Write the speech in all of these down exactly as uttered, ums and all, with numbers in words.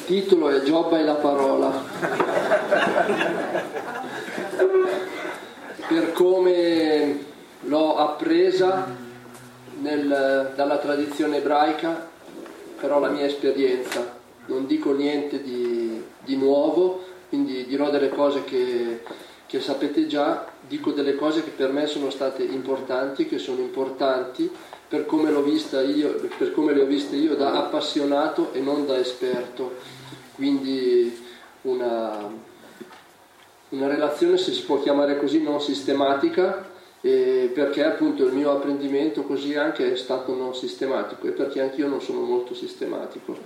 titolo è Giobba e la parola. Per come l'ho appresa nel, dalla tradizione ebraica, però la mia esperienza, non dico niente di, di nuovo, quindi dirò delle cose che, che sapete già, dico delle cose che per me sono state importanti, che sono importanti per come l'ho vista io, per come le ho viste io da appassionato e non da esperto. Quindi una, una relazione, se si può chiamare così, non sistematica, eh, perché appunto il mio apprendimento così anche è stato non sistematico e perché anch'io non sono molto sistematico.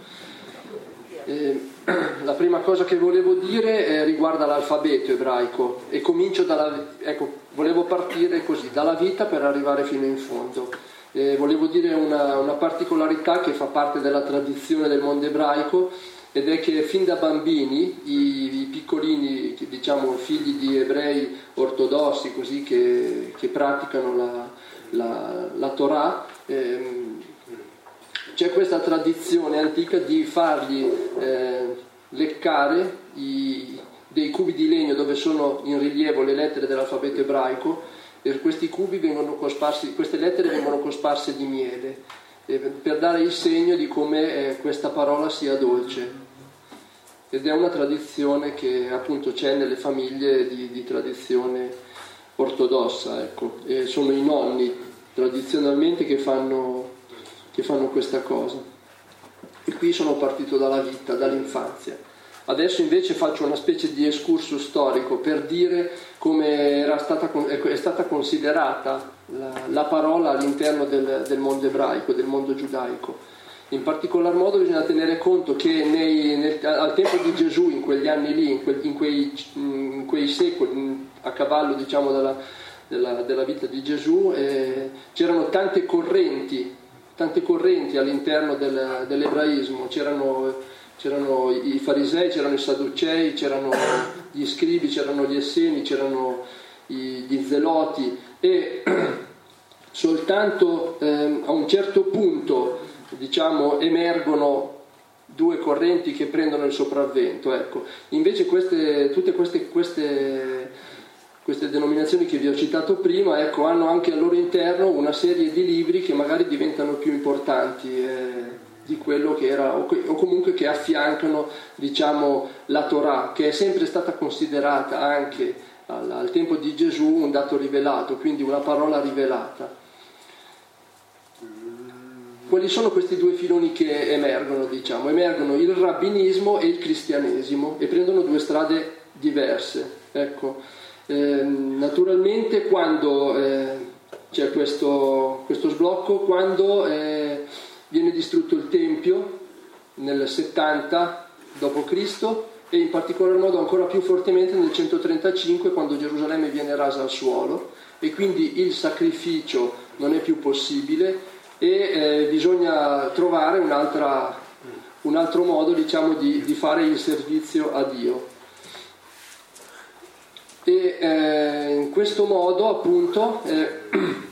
Eh, la prima cosa che volevo dire eh, riguarda l'alfabeto ebraico e comincio dalla, ecco, volevo partire così, dalla vita per arrivare fino in fondo. Eh, volevo dire una, una particolarità che fa parte della tradizione del mondo ebraico, ed è che fin da bambini i, i piccolini, diciamo figli di ebrei ortodossi, così che, che praticano la, la, la Torah, ehm, c'è questa tradizione antica di fargli eh, leccare i, dei cubi di legno dove sono in rilievo le lettere dell'alfabeto ebraico, e questi cubi vengono cosparsi, queste lettere vengono cosparse di miele, eh, per dare il segno di come eh, questa parola sia dolce. Ed è una tradizione che appunto c'è nelle famiglie di, di tradizione ortodossa, ecco. E sono i nonni tradizionalmente che fanno, che fanno questa cosa. E qui sono partito dalla vita, dall'infanzia. Adesso invece faccio una specie di excursus storico per dire come era stata, è stata considerata la, la parola all'interno del, del mondo ebraico, del mondo giudaico. In particolar modo bisogna tenere conto che nei, nel, al tempo di Gesù, in quegli anni lì, in, que, in, quei, in quei secoli, a cavallo diciamo della, della, della vita di Gesù, eh, c'erano tante correnti, tante correnti all'interno del, dell'ebraismo. C'erano C'erano i farisei, c'erano i sadducei, c'erano gli scribi, c'erano gli esseni, c'erano gli zeloti, e soltanto eh, a un certo punto, diciamo, emergono due correnti che prendono il sopravvento. Ecco. Invece queste, tutte queste, queste, queste denominazioni che vi ho citato prima, ecco, hanno anche al loro interno una serie di libri che magari diventano più importanti eh, di quello che era, o comunque che affiancano, diciamo, la Torah, che è sempre stata considerata anche al, al tempo di Gesù un dato rivelato, quindi una parola rivelata. Quali sono questi due filoni che emergono? Diciamo? Emergono il rabbinismo e il cristianesimo e prendono due strade diverse. Ecco. Eh, naturalmente quando eh, c'è questo, questo sblocco, quando eh, viene distrutto il Tempio nel settanta dopo Cristo e in particolar modo ancora più fortemente nel centotrentacinque, quando Gerusalemme viene rasa al suolo e quindi il sacrificio non è più possibile e eh, bisogna trovare un'altra, un altro modo, diciamo, di, di fare il servizio a Dio. E eh, in questo modo appunto eh,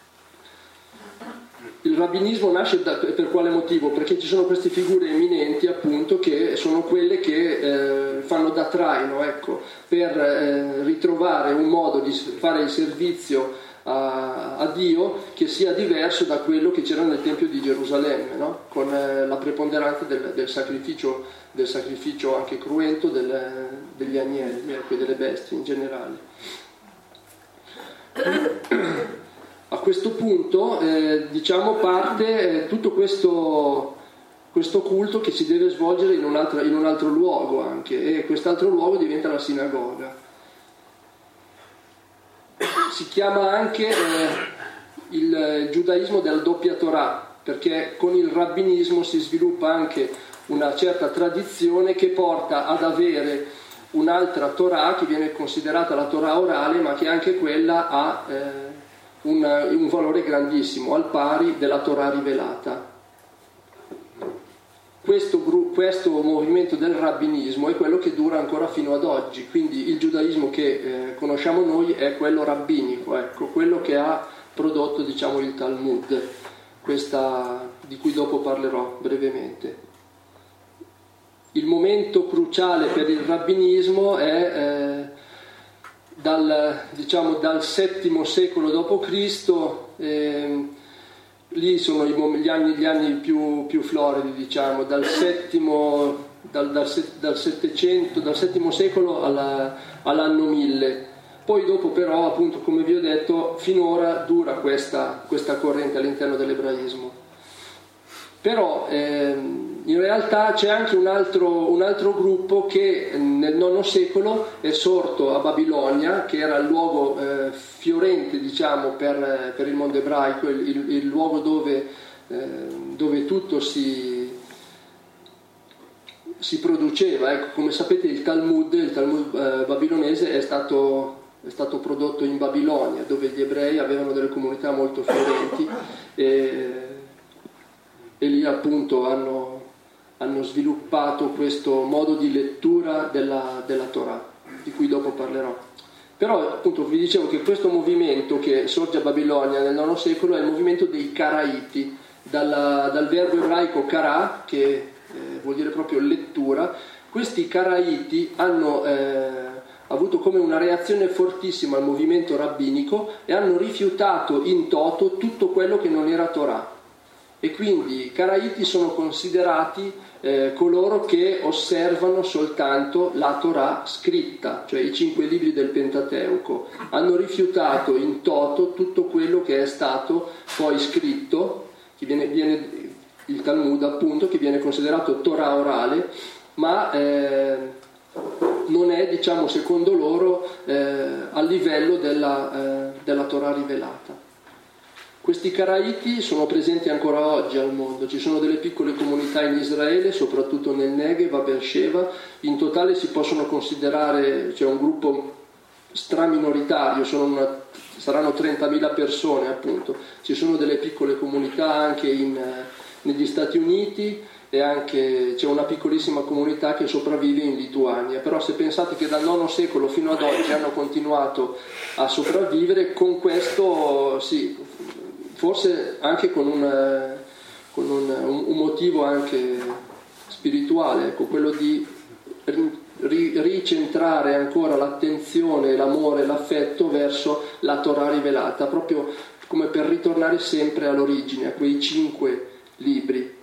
il rabbinismo nasce da, per quale motivo? Perché ci sono queste figure eminenti appunto che sono quelle che eh, fanno da traino, ecco, per eh, ritrovare un modo di fare il servizio a, a Dio che sia diverso da quello che c'era nel Tempio di Gerusalemme, no? Con eh, la preponderanza del, del sacrificio, del sacrificio anche cruento del, degli agnelli, ecco, delle bestie in generale. A questo punto eh, diciamo parte eh, tutto questo, questo culto che si deve svolgere in un, altro, in un altro luogo anche, e quest'altro luogo diventa la sinagoga. Si chiama anche eh, il giudaismo della doppia Torah, perché con il rabbinismo si sviluppa anche una certa tradizione che porta ad avere un'altra Torah che viene considerata la Torah orale, ma che anche quella ha eh, Un, un valore grandissimo, al pari della Torah rivelata. Questo, questo movimento del rabbinismo è quello che dura ancora fino ad oggi, quindi il giudaismo che eh, conosciamo noi è quello rabbinico, ecco, quello che ha prodotto, diciamo, il Talmud, questa, di cui dopo parlerò brevemente. il momento cruciale per il rabbinismo è eh, dal, diciamo, dal settimo secolo dopo Cristo, eh, lì sono i, gli anni, gli anni più, più floridi, diciamo, dal settimo, dal, dal, dal settecento, dal settimo secolo alla, all'anno mille. Poi dopo però, appunto, come vi ho detto, finora dura questa, questa corrente all'interno dell'ebraismo. Però ehm, in realtà c'è anche un altro, un altro gruppo che nel nono secolo è sorto a Babilonia, che era il luogo eh, fiorente, diciamo, per, per il mondo ebraico, il, il, il luogo dove, eh, dove tutto si, si produceva. Ecco, come sapete il Talmud, il Talmud eh, babilonese è stato... è stato prodotto in Babilonia, dove gli ebrei avevano delle comunità molto fiorenti e, e lì appunto hanno, hanno sviluppato questo modo di lettura della, della Torah, di cui dopo parlerò. Però appunto vi dicevo che questo movimento che sorge a Babilonia nel nono secolo è il movimento dei Caraiti, dalla, dal verbo ebraico kara, che eh, vuol dire proprio lettura. Questi Caraiti hanno eh, avuto come una reazione fortissima al movimento rabbinico e hanno rifiutato in toto tutto quello che non era Torah. E quindi i Caraiti sono considerati eh, coloro che osservano soltanto la Torah scritta, cioè i cinque libri del Pentateuco. Hanno rifiutato in toto tutto quello che è stato poi scritto, che viene, viene il Talmud appunto, che viene considerato Torah orale, ma eh, non è, diciamo, secondo loro eh, a livello della, eh, della Torah rivelata. Questi Caraiti sono presenti ancora oggi al mondo, ci sono delle piccole comunità in Israele, soprattutto nel Negev, a Beersheba. In totale si possono considerare, c'è cioè un gruppo straminoritario, sono una, saranno trentamila persone appunto. Ci sono delle piccole comunità anche in, negli Stati Uniti, e anche c'è una piccolissima comunità che sopravvive in Lituania. Però se pensate che dal nono secolo fino ad oggi hanno continuato a sopravvivere, con questo sì, forse anche con un, con un, un motivo anche spirituale, ecco, quello di ri, ricentrare ancora l'attenzione, l'amore, l'affetto verso la Torah rivelata, proprio come per ritornare sempre all'origine, a quei cinque libri.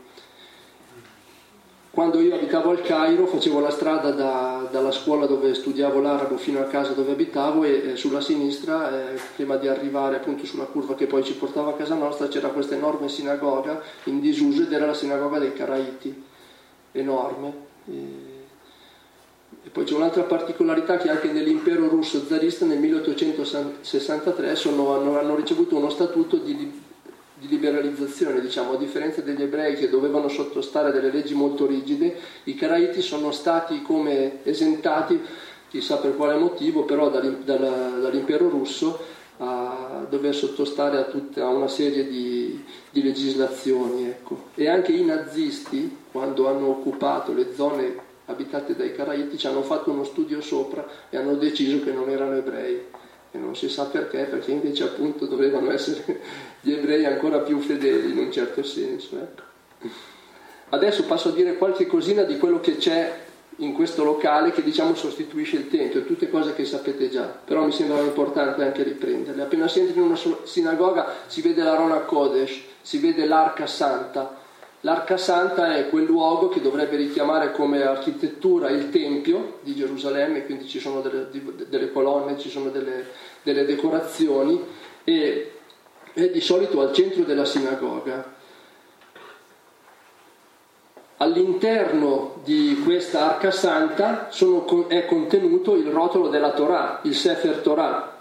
Quando io abitavo al Cairo facevo la strada da, dalla scuola dove studiavo l'arabo fino a casa dove abitavo e, e sulla sinistra, eh, prima di arrivare appunto sulla curva che poi ci portava a casa nostra, c'era questa enorme sinagoga in disuso ed era la sinagoga dei Caraiti, enorme. E, e poi c'è un'altra particolarità, che anche nell'impero russo zarista nel milleottocentosessantatré sono, hanno, hanno ricevuto uno statuto di di liberalizzazione, diciamo, a differenza degli ebrei che dovevano sottostare a delle leggi molto rigide. I Caraiti sono stati come esentati, chissà per quale motivo, però dall'impero russo a dover sottostare a tutta una serie di, di legislazioni, ecco. E anche i nazisti, quando hanno occupato le zone abitate dai Caraiti, ci hanno fatto uno studio sopra e hanno deciso che non erano ebrei. E non si sa perché, perché invece appunto dovevano essere gli ebrei ancora più fedeli in un certo senso, ecco. Adesso passo a dire qualche cosina di quello che c'è in questo locale, che diciamo sostituisce il tempio, tutte cose che sapete già, però mi sembrava importante anche riprenderle. Appena si entra in una sinagoga si vede l'Arona Kodesh, si vede l'Arca Santa. L'Arca Santa è quel luogo che dovrebbe richiamare come architettura il Tempio di Gerusalemme, quindi ci sono delle, delle colonne, ci sono delle, delle decorazioni, e è di solito al centro della sinagoga. All'interno di questa Arca Santa sono, è contenuto il rotolo della Torah, il Sefer Torah,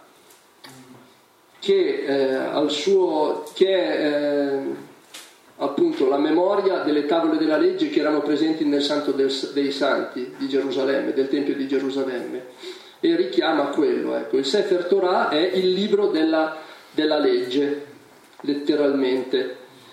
che, eh, al suo, che è... Eh, appunto la memoria delle tavole della legge che erano presenti nel Santo del, dei Santi di Gerusalemme, del Tempio di Gerusalemme, e richiama quello, ecco. Il Sefer Torah è il libro della, della legge, letteralmente.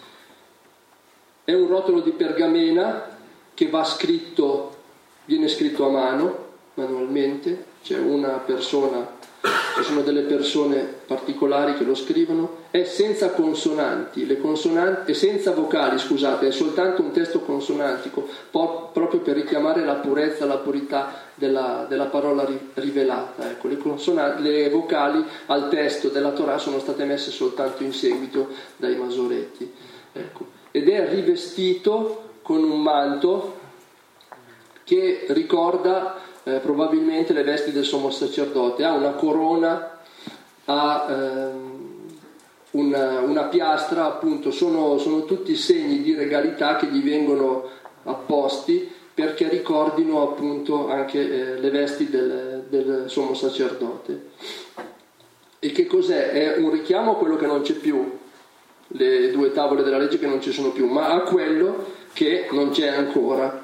È un rotolo di pergamena che va scritto, viene scritto a mano, manualmente. C'è una persona ci sono delle persone particolari che lo scrivono, è senza consonanti, le consonanti, è senza vocali, scusate, è soltanto un testo consonantico, po- proprio per richiamare la purezza, la purità della, della parola ri- rivelata. Ecco, le, consonanti, le vocali al testo della Torah sono state messe soltanto in seguito dai Masoretti. Ecco. Ed è rivestito con un manto che ricorda eh, probabilmente le vesti del sommo sacerdote, ha una corona, ha ehm, una, una piastra, appunto, sono, sono tutti segni di regalità che gli vengono apposti perché ricordino appunto anche eh, le vesti del, del sommo sacerdote. E che cos'è? È un richiamo a quello che non c'è più, le due tavole della legge che non ci sono più, ma a quello che non c'è ancora.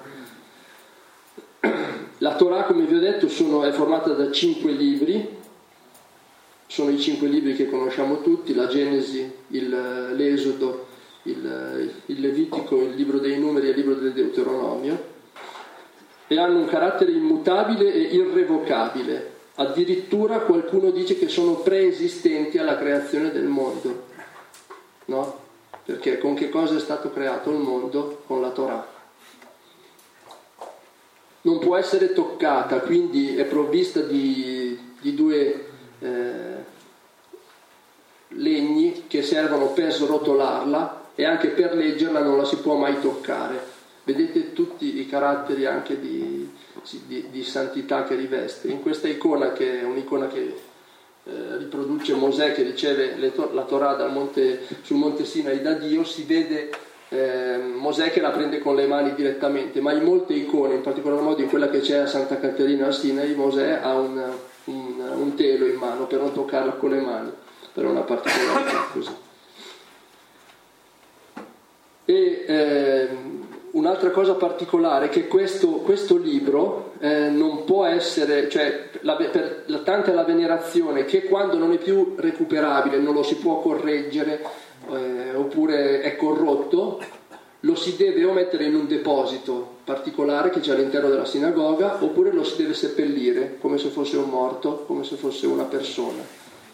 La Torah, come vi ho detto, sono, è formata da cinque libri, sono i cinque libri che conosciamo tutti, la Genesi, il, l'Esodo, il, il Levitico, il libro dei Numeri e il libro del Deuteronomio, e hanno un carattere immutabile e irrevocabile. Addirittura qualcuno dice che sono preesistenti alla creazione del mondo, no? Perché con che cosa è stato creato il mondo? Con la Torah. Non può essere toccata, quindi è provvista di, di due eh, legni che servono per srotolarla, e anche per leggerla non la si può mai toccare. Vedete tutti i caratteri anche di, di, di santità che riveste. In questa icona, che è un'icona che eh, riproduce Mosè che riceve le to- la Torah dal monte, sul monte Sinai da Dio, si vede Eh, Mosè che la prende con le mani direttamente, ma in molte icone, in particolar modo in quella che c'è a Santa Caterina al Sinai, Mosè ha un, un, un telo in mano per non toccarla con le mani, per una particolarità così. E eh, un'altra cosa particolare è che questo, questo libro eh, non può essere, cioè la, per la, tanta è la venerazione che quando non è più recuperabile, non lo si può correggere, Eh, oppure è corrotto, lo si deve o mettere in un deposito particolare che c'è all'interno della sinagoga, oppure lo si deve seppellire come se fosse un morto, come se fosse una persona.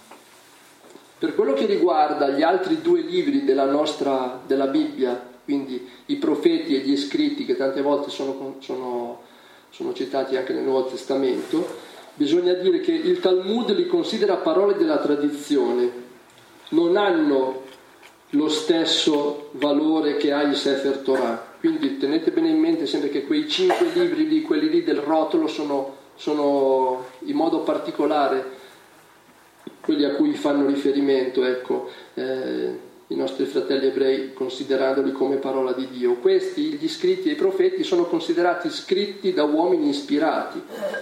Per quello che riguarda gli altri due libri della nostra della Bibbia, quindi i profeti e gli scritti, che tante volte sono, sono, sono citati anche nel Nuovo Testamento, bisogna dire che il Talmud li considera parole della tradizione, non hanno lo stesso valore che ha il Sefer Torah. Quindi tenete bene in mente sempre che quei cinque libri lì, quelli lì del rotolo, sono, sono in modo particolare quelli a cui fanno riferimento, ecco, eh, i nostri fratelli ebrei, considerandoli come parola di Dio. Questi, gli scritti e i profeti, sono considerati scritti da uomini ispirati,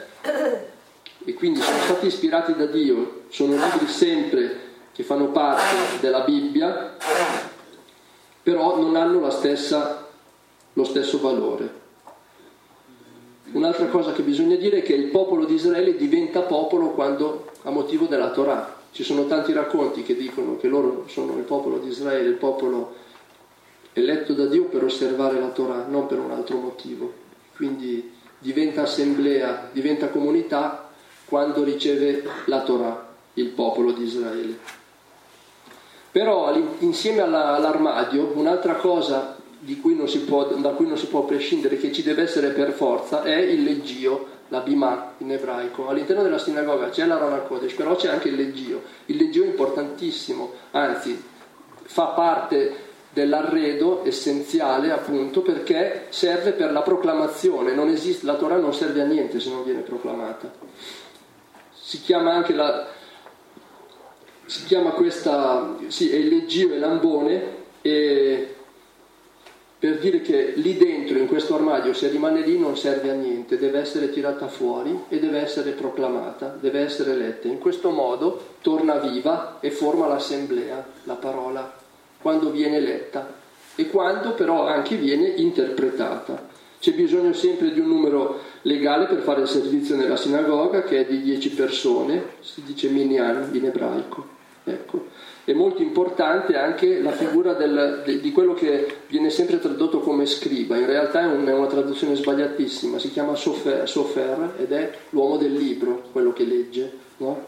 e quindi sono stati ispirati da Dio, sono libri sempre che fanno parte della Bibbia, però non hanno la stessa, lo stesso valore. Un'altra cosa che bisogna dire è che il popolo di Israele diventa popolo quando, a motivo della Torah. Ci sono tanti racconti che dicono che loro sono il popolo di Israele, il popolo eletto da Dio per osservare la Torah, non per un altro motivo. Quindi diventa assemblea, diventa comunità quando riceve la Torah, il popolo di Israele. Però insieme alla, all'armadio, un'altra cosa di cui non si può, da cui non si può prescindere, che ci deve essere per forza, è il leggio, la bimah in ebraico. All'interno della sinagoga c'è l'Aron HaKodesh, però c'è anche il leggio. Il leggio è importantissimo, anzi fa parte dell'arredo essenziale, appunto, perché serve per la proclamazione. Non esiste, la Torah non serve a niente se non viene proclamata. Si chiama anche la... si chiama questa, sì, è il leggio e l'ambone, e per dire che lì dentro, in questo armadio, se rimane lì non serve a niente, deve essere tirata fuori e deve essere proclamata, deve essere letta. In questo modo torna viva e forma l'assemblea, la parola, quando viene letta e quando però anche viene interpretata. C'è bisogno sempre di un numero legale per fare il servizio nella sinagoga, che è di dieci persone, si dice minyan in ebraico. Ecco. È molto importante anche la figura del, de, di quello che viene sempre tradotto come scriba, in realtà è, un, è una traduzione sbagliatissima, si chiama sofer, sofer ed è l'uomo del libro, quello che legge, no?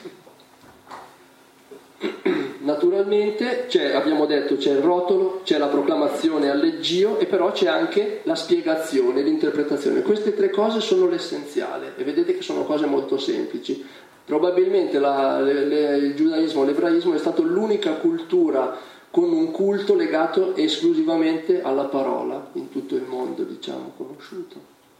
Naturalmente c'è, abbiamo detto, c'è il rotolo, c'è la proclamazione al leggio e però c'è anche la spiegazione, l'interpretazione. Queste tre cose sono l'essenziale e vedete che sono cose molto semplici. Probabilmente la, le, le, il giudaismo, l'ebraismo è stata l'unica cultura con un culto legato esclusivamente alla parola in tutto il mondo, diciamo, conosciuto.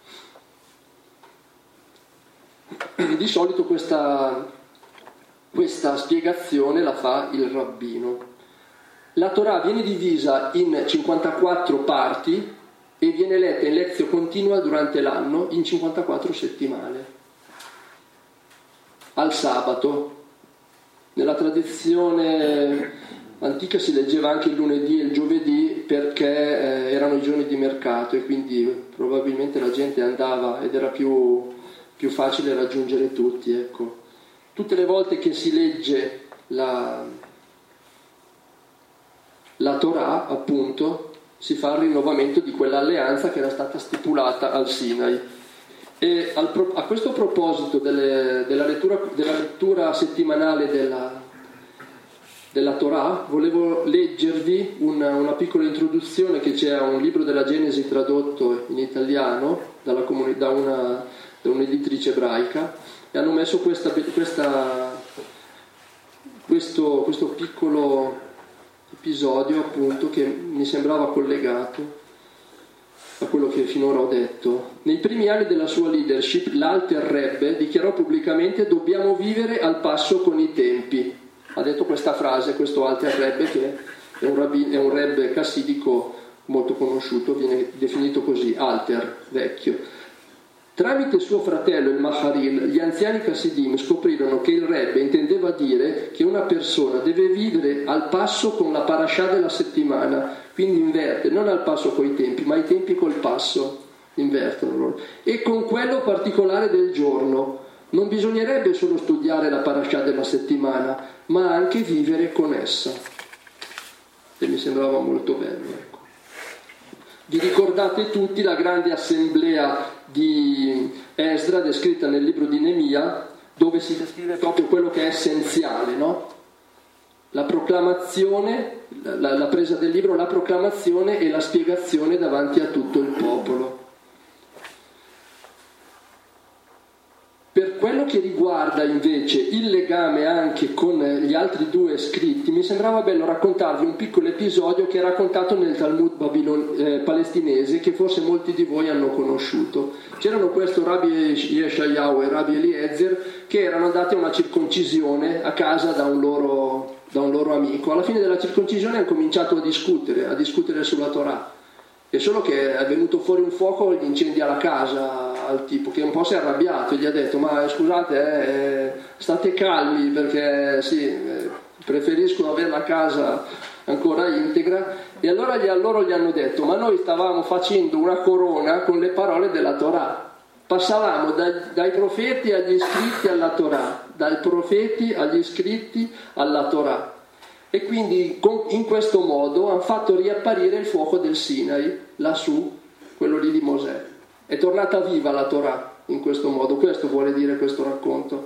Di solito questa... Questa spiegazione la fa il rabbino. La Torah viene divisa in cinquantaquattro parti e viene letta in lezio continua durante l'anno in cinquantaquattro settimane. Al sabato. Nella tradizione antica si leggeva anche il lunedì e il giovedì perché eh, erano i giorni di mercato e quindi probabilmente la gente andava ed era più, più facile raggiungere tutti, ecco. Tutte le volte che si legge la, la Torah, appunto, si fa il rinnovamento di quell'alleanza che era stata stipulata al Sinai. E al, a questo proposito delle, della, lettura, della lettura settimanale della, della Torah, volevo leggervi una, una piccola introduzione che c'è a un libro della Genesi tradotto in italiano dalla comuni, da, una, da un'editrice ebraica. E hanno messo questa, questa, questo, questo piccolo episodio, appunto, che mi sembrava collegato a quello che finora ho detto. Nei primi anni della sua leadership, l'Alter Rebbe dichiarò pubblicamente: dobbiamo vivere al passo con i tempi. Ha detto questa frase questo Alter Rebbe, che è un, rabbi, è un Rebbe chassidico molto conosciuto, viene definito così, Alter, vecchio. Tramite suo fratello il Maharil, gli anziani Chassidim scoprirono che il Rebbe intendeva dire che una persona deve vivere al passo con la parashah della settimana, quindi inverte, non al passo coi tempi, ma i tempi col passo, invertono loro, e con quello particolare del giorno. Non bisognerebbe solo studiare la parashah della settimana, ma anche vivere con essa. E mi sembrava molto bello, ecco. Vi ricordate tutti la grande assemblea di Esdra descritta nel libro di Nemia, dove si descrive proprio quello che è essenziale, no? La proclamazione, la, la presa del libro, la proclamazione e la spiegazione davanti a tutto il popolo. Per quello che riguarda invece il legame anche con gli altri due scritti, mi sembrava bello raccontarvi un piccolo episodio che è raccontato nel Talmud Babilon, eh, palestinese, che forse molti di voi hanno conosciuto. C'erano questo Rabbi Yeshayahu e Rabbi Eliezer che erano andati a una circoncisione a casa da un loro, da un loro amico. Alla fine della circoncisione hanno cominciato a discutere, a discutere sulla Torah. E solo che è venuto fuori un fuoco e gli incendia la casa al tipo, che un po' si è arrabbiato e gli ha detto: ma scusate, eh, state calmi, perché sì, eh, preferisco avere la casa ancora integra. E allora gli, loro gli hanno detto: ma noi stavamo facendo una corona con le parole della Torah, passavamo dai, dai profeti agli scritti alla Torah, dai profeti agli scritti alla Torah. E quindi in questo modo hanno fatto riapparire il fuoco del Sinai, lassù, quello lì di Mosè. È tornata viva la Torah in questo modo. Questo vuole dire questo racconto,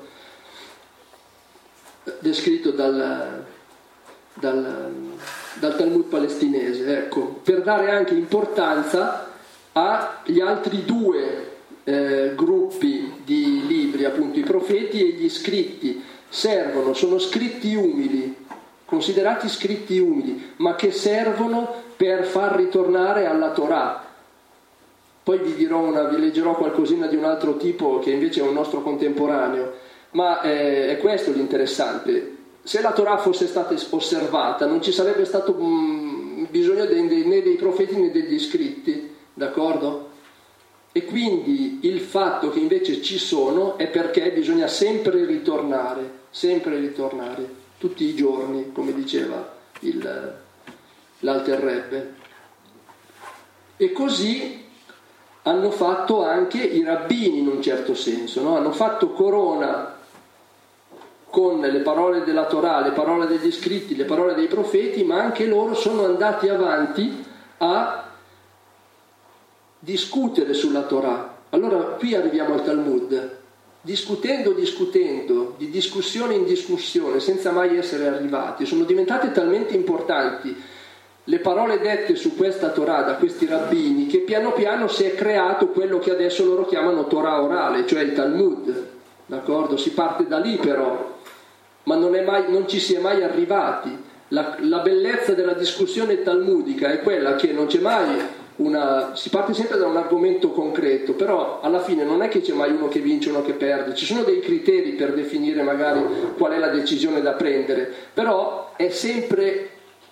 descritto dal, dal, dal Talmud palestinese, ecco, per dare anche importanza agli altri due eh, gruppi di libri, appunto i profeti e gli scritti. Servono, sono scritti umili, considerati scritti umili, ma che servono per far ritornare alla Torah. Poi vi dirò una, vi leggerò qualcosina di un altro tipo che invece è un nostro contemporaneo, ma è, è questo l'interessante. Se la Torah fosse stata osservata non ci sarebbe stato mh, bisogno de, de, né dei profeti né degli scritti, d'accordo? E quindi il fatto che invece ci sono è perché bisogna sempre ritornare, sempre ritornare. Tutti i giorni, come diceva il, l'Alter Rebbe. E così hanno fatto anche i rabbini in un certo senso, no? Hanno fatto corona con le parole della Torah, le parole degli scritti, le parole dei profeti, ma anche loro sono andati avanti a discutere sulla Torah. Allora qui arriviamo al Talmud, discutendo, discutendo, di discussione in discussione, senza mai essere arrivati. Sono diventate talmente importanti le parole dette su questa Torah da questi rabbini che piano piano si è creato quello che adesso loro chiamano Torah orale, cioè il Talmud, d'accordo? Si parte da lì però, ma non, è mai, non ci si è mai arrivati. La, la bellezza della discussione talmudica è quella che non c'è mai una, si parte sempre da un argomento concreto, però alla fine non è che c'è mai uno che vince, uno che perde, ci sono dei criteri per definire magari qual è la decisione da prendere, però è sempre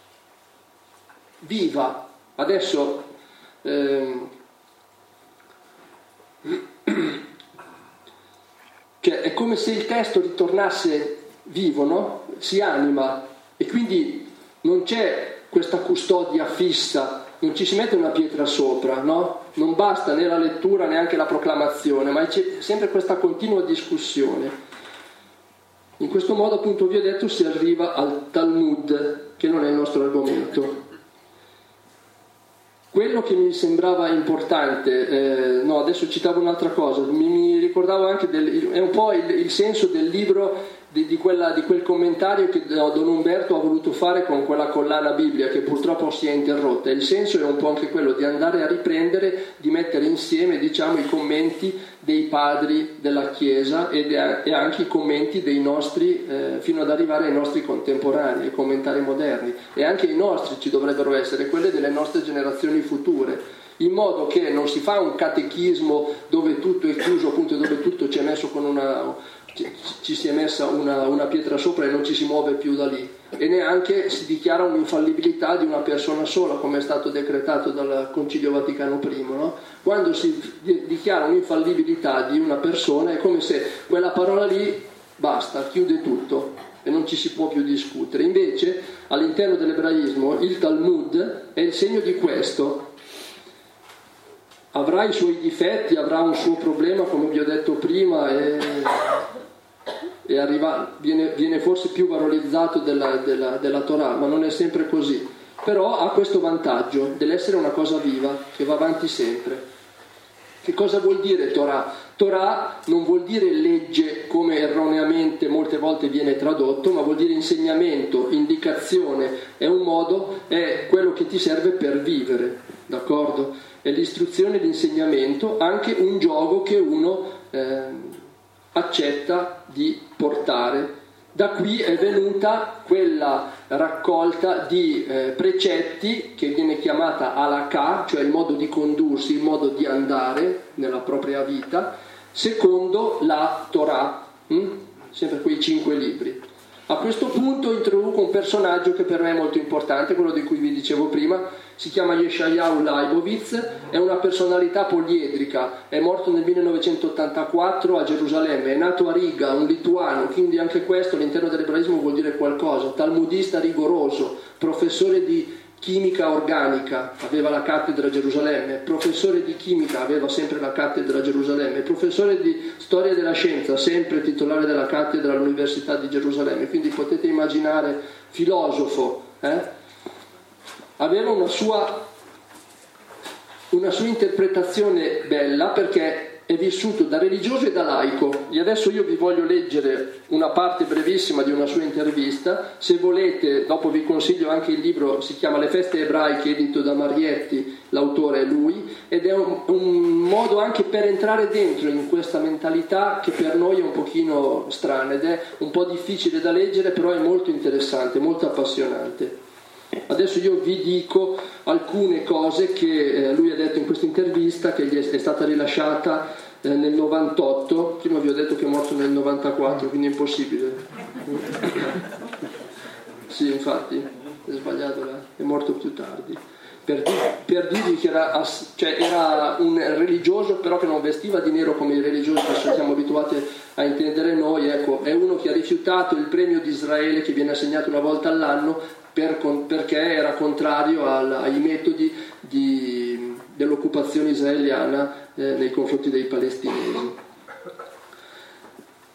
viva. Adesso ehm, cioè è come se il testo ritornasse vivo, no? Si anima e quindi non c'è questa custodia fissa, non ci si mette una pietra sopra, no? Non basta né la lettura neanche la proclamazione, ma c'è sempre questa continua discussione. In questo modo, appunto, vi ho detto, si arriva al Talmud, che non è il nostro argomento. Quello che mi sembrava importante, eh, no, adesso citavo un'altra cosa, mi, mi ricordavo anche, del, è un po' il, il senso del libro, di, di, quella, di quel commentario che Don Umberto ha voluto fare con quella collana Bibbia, che purtroppo si è interrotta. Il senso è un po' anche quello di andare a riprendere, di mettere insieme, diciamo, i commenti dei padri della Chiesa ed è, e anche i commenti dei nostri, eh, fino ad arrivare ai nostri contemporanei, ai commentari moderni, e anche i nostri ci dovrebbero essere, quelle delle nostre generazioni future, in modo che non si fa un catechismo dove tutto è chiuso, appunto, dove tutto ci è messo con una ci, ci si è messa una, una pietra sopra e non ci si muove più da lì, e neanche si dichiara un'infallibilità di una persona sola, come è stato decretato dal Concilio Vaticano I, no? Quando si dichiara un'infallibilità di una persona è come se quella parola lì basta, chiude tutto e non ci si può più discutere. Invece all'interno dell'ebraismo il Talmud è il segno di questo. Avrà i suoi difetti, avrà un suo problema, come vi ho detto prima, e, e arriva, viene, viene forse più valorizzato della, della, della Torah, ma non è sempre così. Però ha questo vantaggio dell'essere una cosa viva che va avanti sempre. Che cosa vuol dire Torah? Torah non vuol dire legge, come erroneamente molte volte viene tradotto, ma vuol dire insegnamento, indicazione, è un modo, è quello che ti serve per vivere, d'accordo? È l'istruzione, l'insegnamento, anche un gioco che uno eh, accetta di portare. Da qui è venuta quella raccolta di eh, precetti che viene chiamata halakha, cioè il modo di condursi, il modo di andare nella propria vita, secondo la Torah, hm? Sempre quei cinque libri. A questo punto introduco un personaggio che per me è molto importante, quello di cui vi dicevo prima. Si chiama Yeshayahu Leibovitz, è una personalità poliedrica, è morto nel millenovecentottantaquattro a Gerusalemme, è nato a Riga, un lituano, quindi anche questo all'interno dell'ebraismo vuol dire qualcosa. Talmudista rigoroso, professore di chimica organica, aveva la cattedra a Gerusalemme, professore di chimica, aveva sempre la cattedra a Gerusalemme, professore di storia della scienza, sempre titolare della cattedra all'Università di Gerusalemme, quindi potete immaginare, filosofo, eh? Aveva una sua, una sua interpretazione bella, perché è vissuto da religioso e da laico. E adesso io vi voglio leggere una parte brevissima di una sua intervista. Se volete, dopo vi consiglio anche il libro, si chiama Le feste ebraiche, edito da Marietti, l'autore è lui, ed è un, un modo anche per entrare dentro in questa mentalità che per noi è un pochino strana ed è un po' difficile da leggere, però è molto interessante, molto appassionante. Adesso io vi dico alcune cose che eh, lui ha detto in questa intervista, che gli è, è stata rilasciata eh, nel novantotto. Prima vi ho detto che è morto nel novantaquattro, quindi è impossibile. Sì, infatti, è sbagliato, là. È morto più tardi. Per, per dirvi che era, cioè, era un religioso, però che non vestiva di nero come i religiosi che siamo abituati a intendere noi. Ecco, è uno che ha rifiutato il premio di Israele che viene assegnato una volta all'anno, Per, perché era contrario al, ai metodi di, dell'occupazione. dell'occupazione israeliana eh, nei confronti dei palestinesi.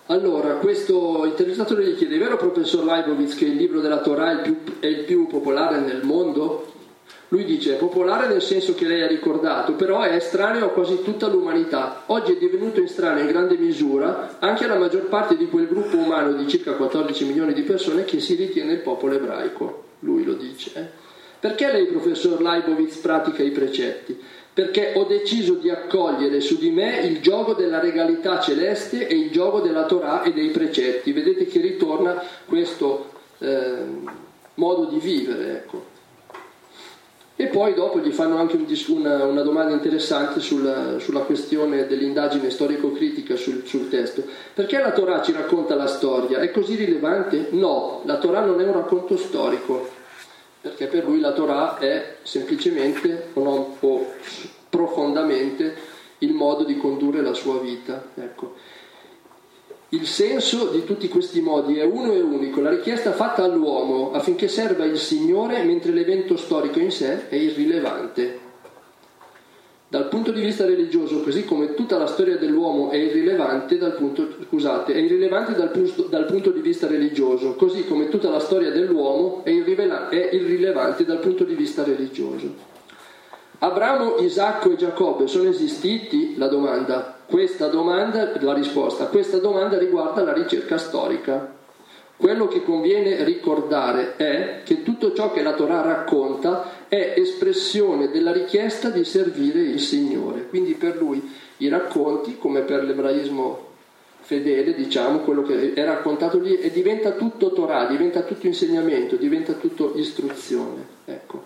Allora, questo intervistatore gli chiede: è vero, professor Leibowitz, che il libro della Torah è il più, è il più popolare nel mondo? Lui dice: è popolare nel senso che lei ha ricordato, però è estraneo a quasi tutta l'umanità. Oggi è divenuto estraneo in grande misura anche alla maggior parte di quel gruppo umano di circa quattordici milioni di persone che si ritiene il popolo ebraico. Lui lo dice. Eh? Perché lei, professor Leibowitz, pratica i precetti? Perché ho deciso di accogliere su di me il giogo della regalità celeste e il giogo della Torah e dei precetti. Vedete che ritorna questo eh, modo di vivere, ecco. E poi dopo gli fanno anche un, una, una domanda interessante sulla, sulla questione dell'indagine storico-critica sul, sul testo. Perché la Torah ci racconta la storia? È così rilevante? No, la Torah non è un racconto storico, perché per lui la Torah è semplicemente o, non, o profondamente il modo di condurre la sua vita. Ecco. Il senso di tutti questi modi è uno e unico: la richiesta fatta all'uomo affinché serva il Signore, mentre l'evento storico in sé è irrilevante. Dal punto di vista religioso, così come tutta la storia dell'uomo è irrilevante dal punto, scusate, è irrilevante dal, dal punto di vista religioso, così come tutta la storia dell'uomo è, è irrilevante dal punto di vista religioso. Abramo, Isacco e Giacobbe sono esistiti? La domanda. Questa domanda, la risposta, questa domanda riguarda la ricerca storica. Quello che conviene ricordare è che tutto ciò che la Torah racconta è espressione della richiesta di servire il Signore. Quindi per lui i racconti, come per l'ebraismo fedele, diciamo, quello che è raccontato lì, e diventa tutto Torah, diventa tutto insegnamento, diventa tutto istruzione. Ecco.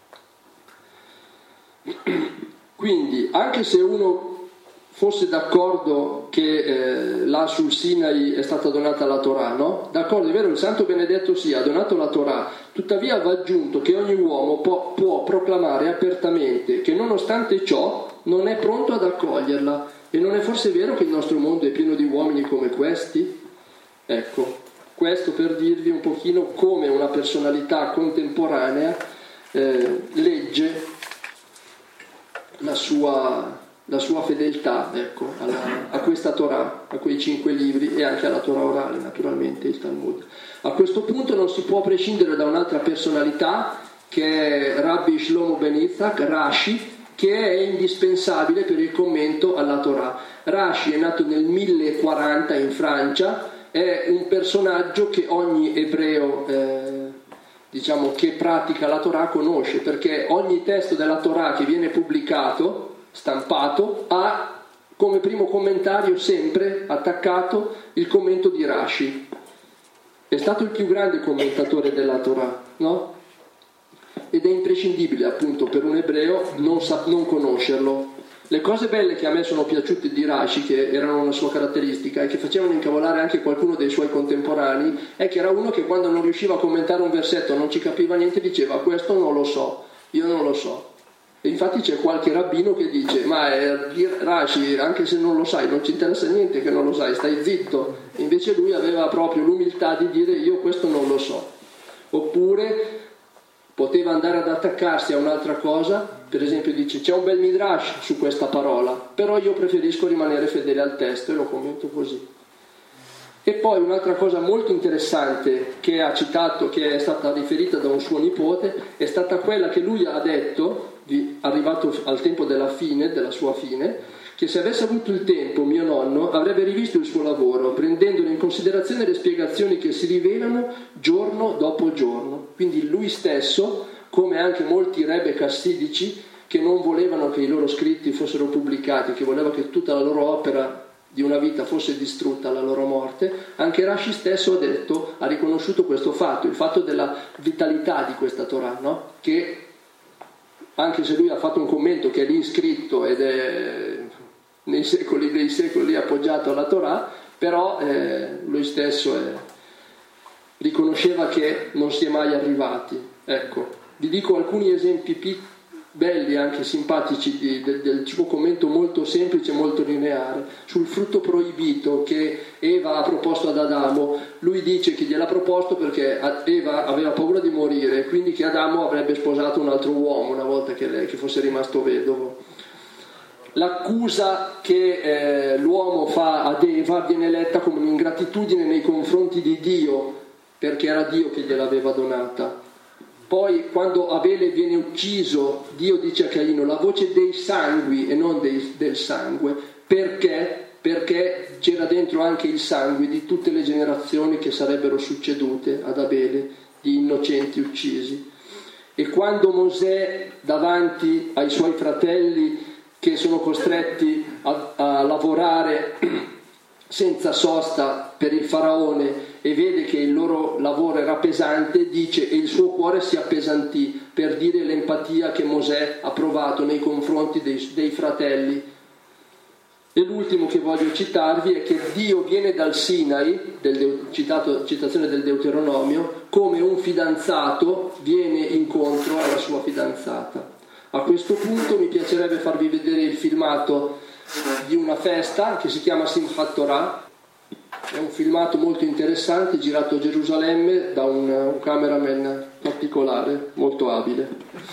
Quindi, anche se uno fosse d'accordo che eh, là sul Sinai è stata donata la Torah, no? D'accordo, è vero, il Santo Benedetto sia, ha donato la Torah, tuttavia va aggiunto che ogni uomo può, può proclamare apertamente che nonostante ciò non è pronto ad accoglierla. E non è forse vero che il nostro mondo è pieno di uomini come questi? Ecco, questo per dirvi un pochino come una personalità contemporanea eh, legge la sua... la sua fedeltà, ecco, alla, a questa Torah, a quei cinque libri e anche alla Torah orale, naturalmente, il Talmud. A questo punto non si può prescindere da un'altra personalità, che è Rabbi Shlomo Ben Yitzhak, Rashi, che è indispensabile per il commento alla Torah. Rashi è nato nel mille quaranta in Francia, è un personaggio che ogni ebreo eh, diciamo che pratica la Torah conosce, perché ogni testo della Torah che viene pubblicato, stampato, ha come primo commentario sempre attaccato il commento di Rashi. È stato il più grande commentatore della Torah, no? Ed è imprescindibile appunto per un ebreo non, sa- non conoscerlo. Le cose belle che a me sono piaciute di Rashi, che erano una sua caratteristica e che facevano incavolare anche qualcuno dei suoi contemporanei, è che era uno che quando non riusciva a commentare un versetto, non ci capiva niente, diceva: questo non lo so, io non lo so. E infatti c'è qualche rabbino che dice: ma eh, Rashi, anche se non lo sai, non ci interessa niente che non lo sai, stai zitto. E invece lui aveva proprio l'umiltà di dire: io questo non lo so. Oppure poteva andare ad attaccarsi a un'altra cosa, per esempio dice: c'è un bel midrash su questa parola, però io preferisco rimanere fedele al testo e lo commento così. E poi un'altra cosa molto interessante che ha citato, che è stata riferita da un suo nipote, è stata quella che lui ha detto, arrivato al tempo della fine, della sua fine, che se avesse avuto il tempo mio nonno avrebbe rivisto il suo lavoro, prendendolo in considerazione le spiegazioni che si rivelano giorno dopo giorno. Quindi lui stesso, come anche molti rebbe cassidici che non volevano che i loro scritti fossero pubblicati, che voleva che tutta la loro opera di una vita fosse distrutta alla loro morte, anche Rashi stesso ha detto, ha riconosciuto questo fatto, il fatto della vitalità di questa Torah, no? Che anche se lui ha fatto un commento che è lì scritto ed è nei secoli dei secoli appoggiato alla Torah, però eh, lui stesso è, riconosceva che non si è mai arrivati. Ecco, vi dico alcuni esempi piccoli, belli, anche simpatici, di, del, del suo commento molto semplice, molto lineare. Sul frutto proibito che Eva ha proposto ad Adamo, lui dice che gliel'ha proposto perché Eva aveva paura di morire, quindi che Adamo avrebbe sposato un altro uomo una volta che, lei, che fosse rimasto vedovo. l'accusa che eh, l'uomo fa ad Eva viene letta come un'ingratitudine nei confronti di Dio, perché era Dio che gliel'aveva donata. Poi quando Abele viene ucciso, Dio dice a Caino: la voce dei sangui e non dei, del sangue. Perché? Perché c'era dentro anche il sangue di tutte le generazioni che sarebbero succedute ad Abele, di innocenti uccisi. E quando Mosè, davanti ai suoi fratelli che sono costretti a, a lavorare senza sosta per il faraone, e vede che il loro lavoro era pesante, dice, e il suo cuore si appesantì, per dire l'empatia che Mosè ha provato nei confronti dei, dei fratelli. E l'ultimo che voglio citarvi è che Dio viene dal Sinai, del, citato, citazione del Deuteronomio, come un fidanzato viene incontro alla sua fidanzata. A questo punto mi piacerebbe farvi vedere il filmato di una festa che si chiama Simchat Torah. È un filmato molto interessante, girato a Gerusalemme da un, un cameraman particolare, molto abile.